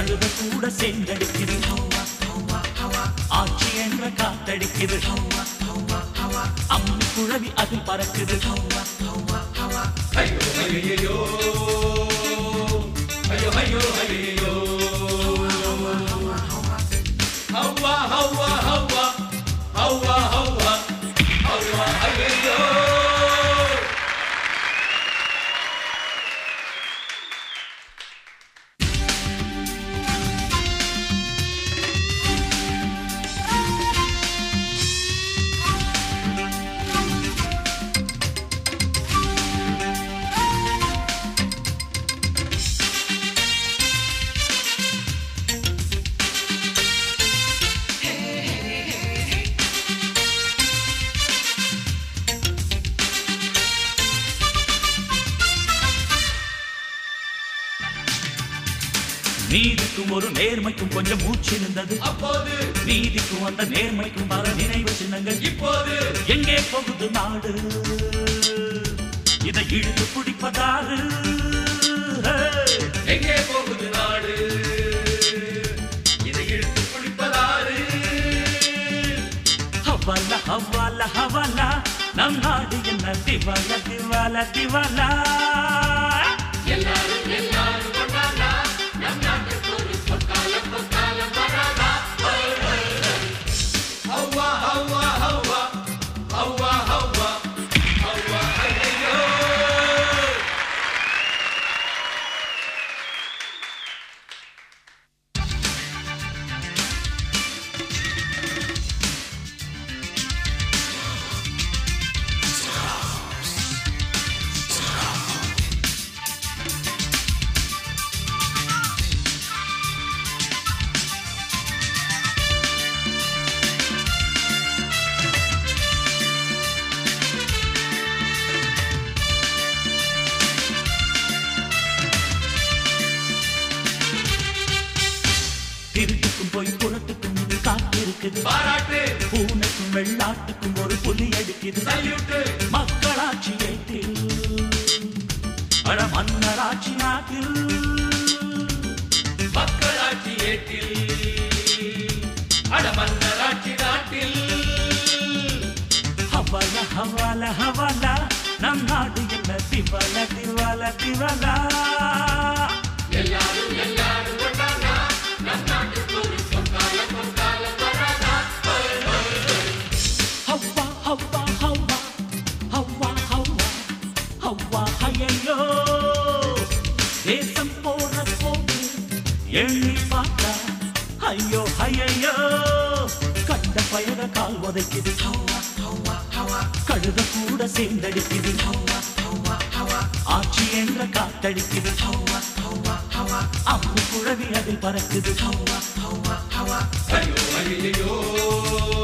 கழுத கூட சேர்ந்தடிக்குது ஆட்சி என்ற காத்தடிக்குது அம்மி குழவி அதில் பறக்குது ஐயோ ஐயோ ஐயோ ஐயோ ஐயோ ஹவ்வா ஹவ்வா ஹவ்வா ஹவ்வா ஹவ்வா ஹவ்வா ஐயோ நீதிக்கும் ஒரு நேர்மைக்கும் கொஞ்சம் மூச்சு இருந்தது அப்போது நீதிக்கும் அந்த நேர்மைக்கும் பல நினைவு சின்னங்கள் இப்போது எங்கே போகுது நாடு இதை இழுத்து பிடிப்பதாறு எங்கே போகுது நாடு இதை இழுத்து பிடிப்பதாறு ஹவாலா ஹவாலா ஹவாலா நம் நாடு என்ன திவாலா திவாலா திவாலா எல்லாரும் எல்லாரும் திருட்டுக்கும் போய் புறத்துக்கும் காத்திருக்குது பாராட்டு பூனைக்கும் வெள்ளாட்டுக்கும் ஒரு புலி அடிக்குது சல்யூட்டு மக்களாட்சி ஏற்றில் அட மன்னராட்சி நாட்டில் மக்களாட்சி ஏற்றில் அட மன்னராட்சி நாட்டில் ஹவாலா ஹவாலா ஹவாலா நம் நாடு என்ன திவாலா திவாலா திவாலா எல்லாரும் எல்லாரும் ஹவ்வா ஹவ்வா ஹவ்வா ஹவ்வா ஹவ்வா ஹவ்வா ஐயோ தேசம் போற போது எண்ணி பார்த்தா ஐயோ ஐயோ கண்ட பயண கால் உதைக்குது கழுத கூட சேர்ந்தடிக்குது ஆட்சி என்ற காத்தடிக்குது அம்மு குழவி அதில் பறக்குது ஐயோ ஐயோ